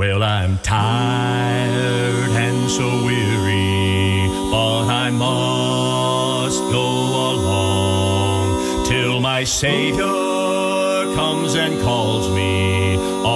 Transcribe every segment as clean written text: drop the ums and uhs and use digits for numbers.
Well, I'm tired and so weary, but I must go along till my Savior comes and calls me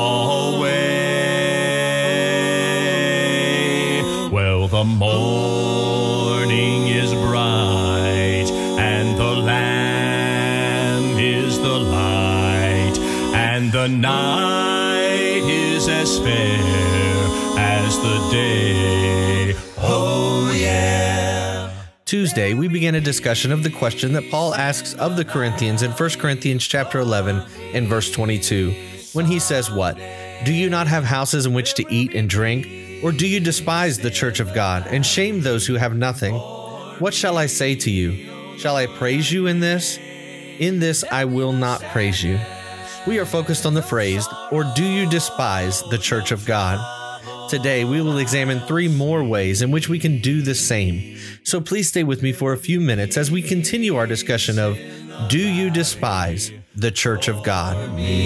away. Well, the morning is bright and the Lamb is the light, and the night is as fair as the day. Oh, yeah. Tuesday, we began a discussion of the question that Paul asks of the Corinthians in 1 Corinthians chapter 11 and verse 22, when he says what? Do you not have houses in which to eat and drink? Or do you despise the church of God and shame those who have nothing? What shall I say to you? Shall I praise you in this? In this I will not praise you. We are focused on the phrase, or do you despise the church of God? Today, we will examine 3 more ways in which we can do the same. So please stay with me for a few minutes as we continue our discussion of, do you despise the church of God?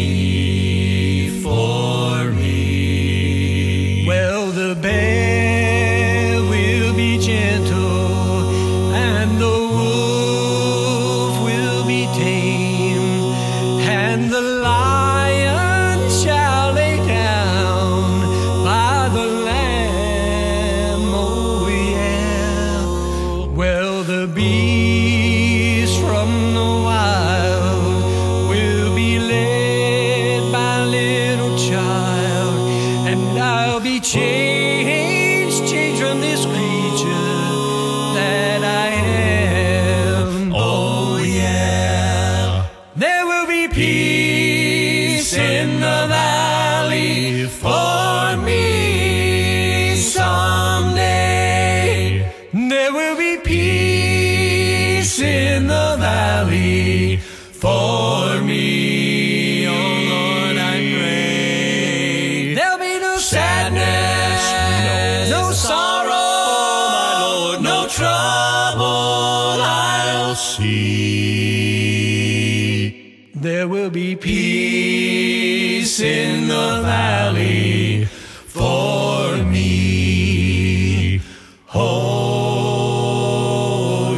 For me. Well, the bear will be gentle and the wolf will be tame, and the lion shall lay down by the lamb. Oh, yeah. Well, the beast from the wild will be led by a little child, and I'll be changed from this creature that I am. Oh, yeah. There will be peace in the valley for me someday. There will be peace in the valley for me. Oh, Lord, I pray. There'll be no sadness, no sorrow, my Lord, no trouble I'll see. There will be peace in the valley for me. Oh,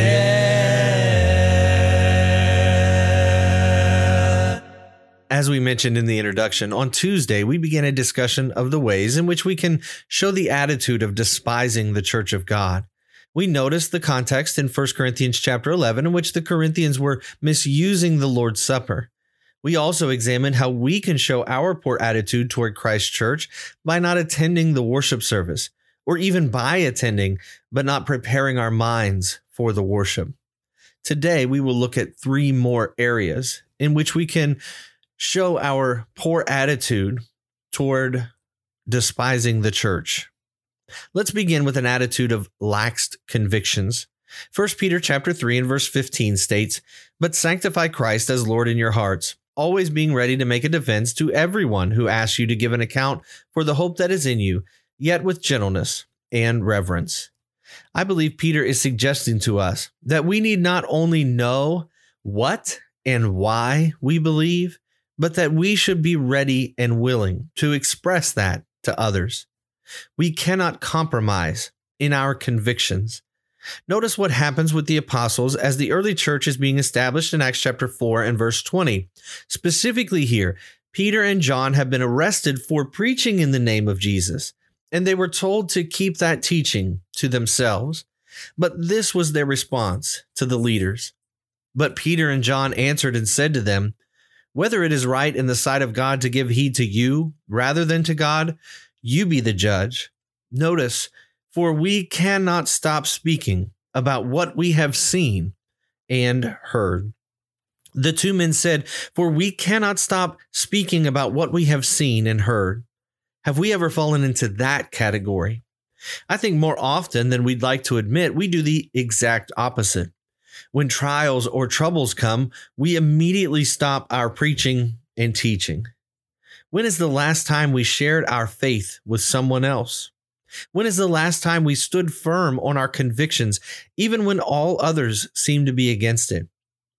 yeah. As we mentioned in the introduction, on Tuesday, we began a discussion of the ways in which we can show the attitude of despising the church of God. We noticed the context in 1 Corinthians chapter 11 in which the Corinthians were misusing the Lord's Supper. We also examined how we can show our poor attitude toward Christ's church by not attending the worship service, or even by attending, but not preparing our minds for the worship. Today, we will look at 3 more areas in which we can show our poor attitude toward despising the church. Let's begin with an attitude of lax convictions. 1 Peter chapter 3 and verse 15 states, "But sanctify Christ as Lord in your hearts, always being ready to make a defense to everyone who asks you to give an account for the hope that is in you, yet with gentleness and reverence." I believe Peter is suggesting to us that we need not only know what and why we believe, but that we should be ready and willing to express that to others. We cannot compromise in our convictions. Notice what happens with the apostles as the early church is being established in Acts chapter 4 and verse 20. Specifically here, Peter and John have been arrested for preaching in the name of Jesus, and they were told to keep that teaching to themselves. But this was their response to the leaders. But Peter and John answered and said to them, "Whether it is right in the sight of God to give heed to you rather than to God, you be the judge." Notice, for we cannot stop speaking about what we have seen and heard. The 2 men said, "For we cannot stop speaking about what we have seen and heard." Have we ever fallen into that category? I think more often than we'd like to admit, we do the exact opposite. When trials or troubles come, we immediately stop our preaching and teaching. When is the last time we shared our faith with someone else? When is the last time we stood firm on our convictions, even when all others seem to be against it?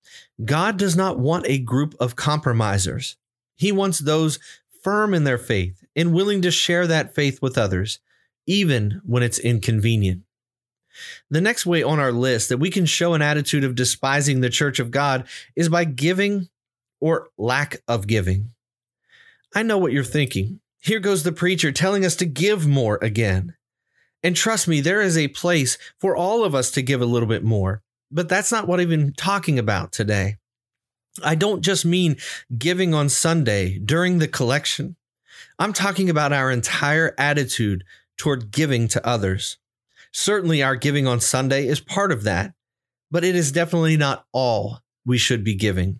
God does not want a group of compromisers. He wants those firm in their faith and willing to share that faith with others, even when it's inconvenient. The next way on our list that we can show an attitude of despising the church of God is by giving or lack of giving. I know what you're thinking. Here goes the preacher telling us to give more again. And trust me, there is a place for all of us to give a little bit more, but that's not what I've been talking about today. I don't just mean giving on Sunday during the collection. I'm talking about our entire attitude toward giving to others. Certainly our giving on Sunday is part of that, but it is definitely not all we should be giving.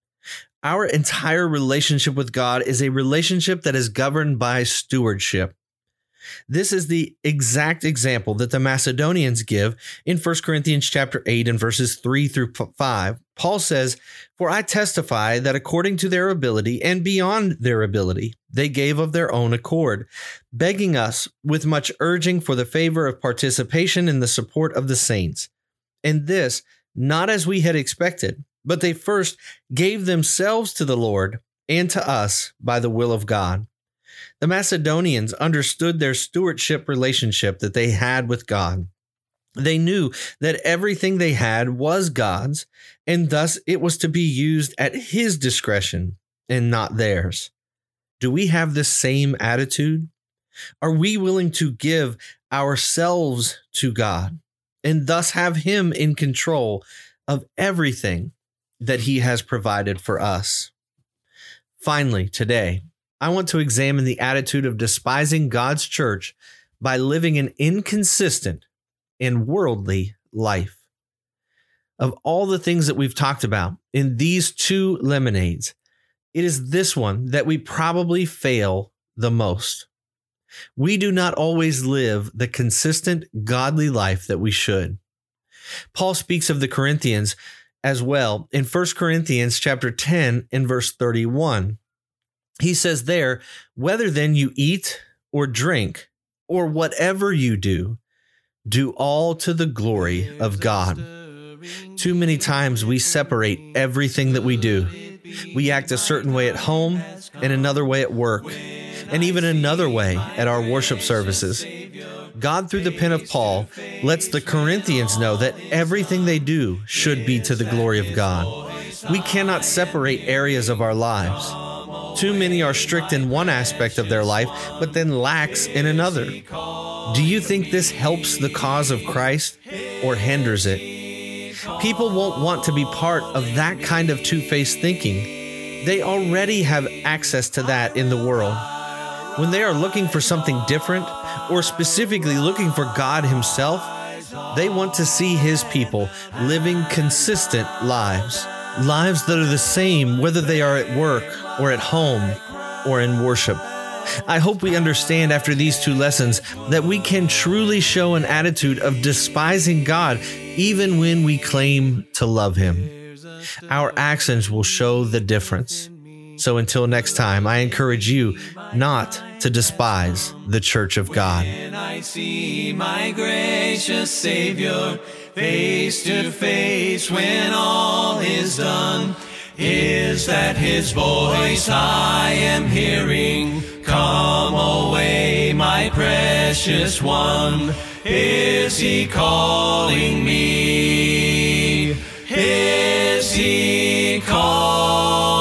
Our entire relationship with God is a relationship that is governed by stewardship. This is the exact example that the Macedonians give in 1 Corinthians chapter 8 and verses 3 through 5. Paul says, "For I testify that according to their ability and beyond their ability, they gave of their own accord, begging us with much urging for the favor of participation in the support of the saints. And this, not as we had expected, but they first gave themselves to the Lord and to us by the will of God." The Macedonians understood their stewardship relationship that they had with God. They knew that everything they had was God's, and thus it was to be used at His discretion and not theirs. Do we have this same attitude? Are we willing to give ourselves to God and thus have Him in control of everything that He has provided for us? Finally, today, I want to examine the attitude of despising God's church by living an inconsistent and worldly life. Of all the things that we've talked about in these two lemonades, it is this one that we probably fail the most. We do not always live the consistent, godly life that we should. Paul speaks of the Corinthians as well in 1 Corinthians chapter 10 and verse 31. He says there, "Whether then you eat or drink or whatever you do, do all to the glory of God." Too many times we separate everything that we do. We act a certain way at home and another way at work, and even another way at our worship services. God, through the pen of Paul, lets the Corinthians know that everything they do should be to the glory of God. We cannot separate areas of our lives. Too many are strict in one aspect of their life, but then lax in another. Do you think this helps the cause of Christ or hinders it? People won't want to be part of that kind of two-faced thinking. They already have access to that in the world. When they are looking for something different, or specifically looking for God Himself, they want to see His people living consistent lives. Lives that are the same whether they are at work or at home or in worship. I hope we understand after these two lessons that we can truly show an attitude of despising God even when we claim to love Him. Our actions will show the difference. So until next time, I encourage you not to despise the church of God. When I see my gracious Savior face to face, when all is done, is that His voice I am hearing? Come away, my precious one. Is He calling me? Is He calling?